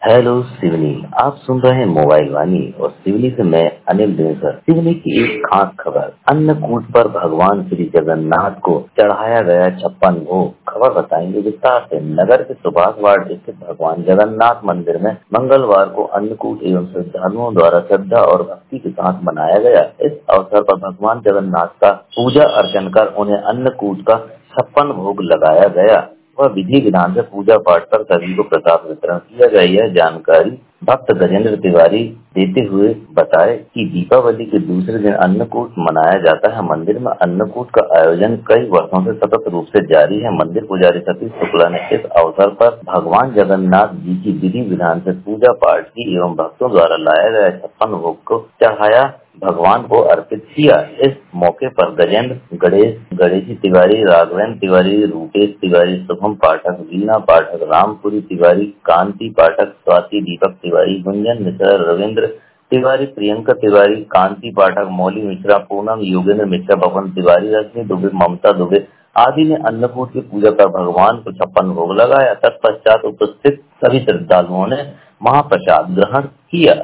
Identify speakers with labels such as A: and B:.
A: Hello Seoni, आप सुन रहे हैं मोबाइल वाणी और सिवनी से मैं अनिल देवसर। सिवनी की एक खास खबर, अन्नकूट पर भगवान श्री जगन्नाथ को चढ़ाया गया 56 भोग। खबर बताएंगे विस्तार से। नगर के सुभाष वार्ड स्थित भगवान जगन्नाथ मंदिर में मंगलवार को अन्नकूट एवं श्रद्धालुओं द्वारा श्रद्धा और भक्ति के साथ मनाया गया। इस अवसर पर भगवान जगन्नाथ का पूजा अर्चन कर उन्हें अन्नकूट का 56 भोग लगाया गया। वह विधि विधान से पूजा पाठ कर सभी को प्रसाद वितरण किया गया। यह जानकारी भक्त गजेंद्र तिवारी देते हुए बताए कि दीपावली के दूसरे दिन अन्नकूट मनाया जाता है। मंदिर में अन्नकूट का आयोजन कई वर्षों से सतत रूप से जारी है। मंदिर पुजारी सतीश शुक्ला ने इस अवसर पर भगवान जगन्नाथ जी की विधि विधान से पूजा पाठ की एवं भक्तों द्वारा लाया गया 56 भोग को चढ़ाया भगवान को अर्पित किया। इस मौके पर गजेंद्र, गणेशी तिवारी, राघवेंद्र तिवारी, रूपेश तिवारी, शुभम पाठक, वीणा पाठक, रामपुरी तिवारी, कांति पाठक, स्वाति, दीपक तिवारी, गुंजन मिश्रा, रविंद्र तिवारी, प्रियंका तिवारी, कांति पाठक, मौली मिश्रा, पूनम, योगेंद्र मिश्रा, बबन तिवारी, रश्मि दुबे, ममता दुबे आदि ने अन्नकूट की पूजा कर भगवान को 56 भोग लगाया। तत्पश्चात उपस्थित सभी श्रद्धालुओं ने महाप्रसाद ग्रहण किया।